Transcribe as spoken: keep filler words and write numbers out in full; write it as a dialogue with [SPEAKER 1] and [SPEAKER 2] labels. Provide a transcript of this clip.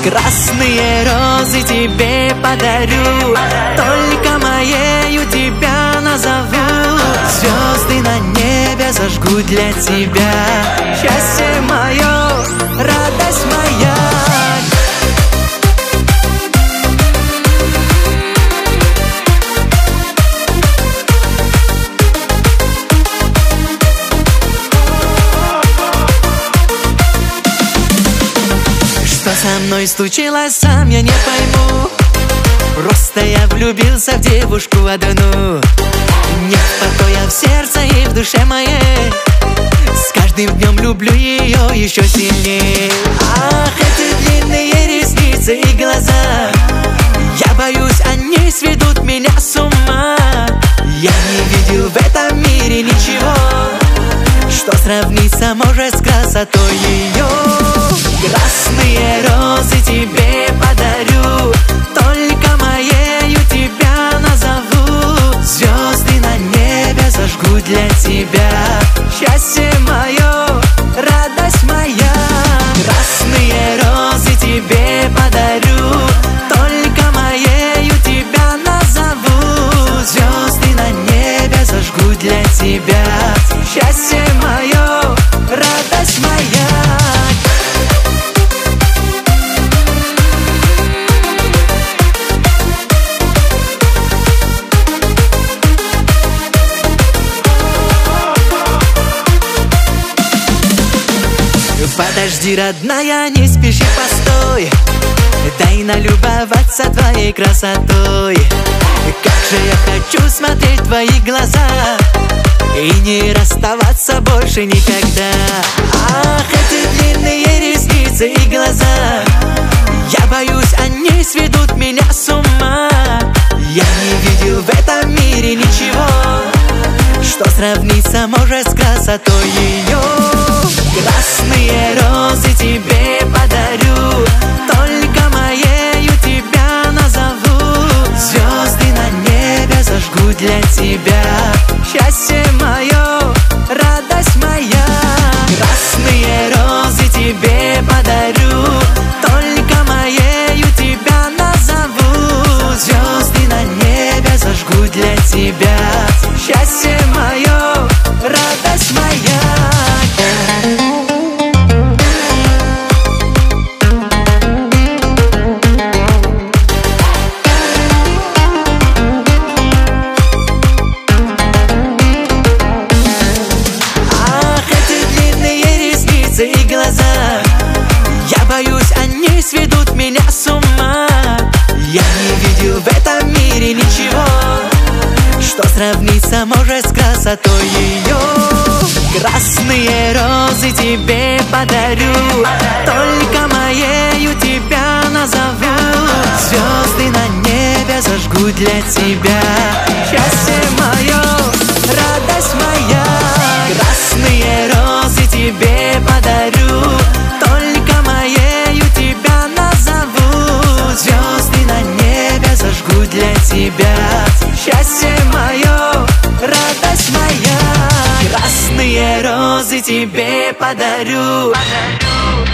[SPEAKER 1] Красные розы тебе подарю, только моею тебя назову. Звезды на небе зажгу для тебя. Счастье мое, радость моя. Что со мной случилось, сам я не пойму. Просто я влюбился в девушку одну. Нет покоя в сердце и в душе моей. С каждым днем люблю ее еще сильнее. Ах, эти длинные ресницы и глаза, я боюсь, они сведут меня с ума. Я не видел в этом мире ничего, что сравнится может с красотой ее. Красные розы тебе подарю, только моею тебя назову. Звезды на небе зажгу для тебя. Счастье мое, радость моя. Красные розы тебе подарю, только моею тебя назову. Звезды на небе зажгу для тебя. Счастье мое, радость моя. Подожди, родная, не спеши, постой. Дай налюбоваться твоей красотой. Как же я хочу смотреть в твои глаза и не расставаться больше никогда. Ах, эти длинные ресницы и глаза, я боюсь, они сведут меня с ума. Я не видел в этом мире ничего, что сравнится может с красотой ее. Красные розы тебе подарю, только моею тебя назову. Звезды на небе зажгу для тебя. Счастье мое, радость моя. Красные розы тебе подарю, только моею тебя назову. Звезды на небе зажгу для тебя. Счастье мое, радость моя. И глаза, я боюсь, они сведут меня с ума. Я не видел в этом мире ничего, что сравнится может с красотой ее. Красные розы тебе подарю, только моею тебя назову. Звезды на небе зажгу для тебя. Счастье мое, радость моя. Красные розы тебе подарю, только моею тебя назову. Звезды на небе зажгу для тебя. Счастье мое, радость моя. Красные розы тебе подарю.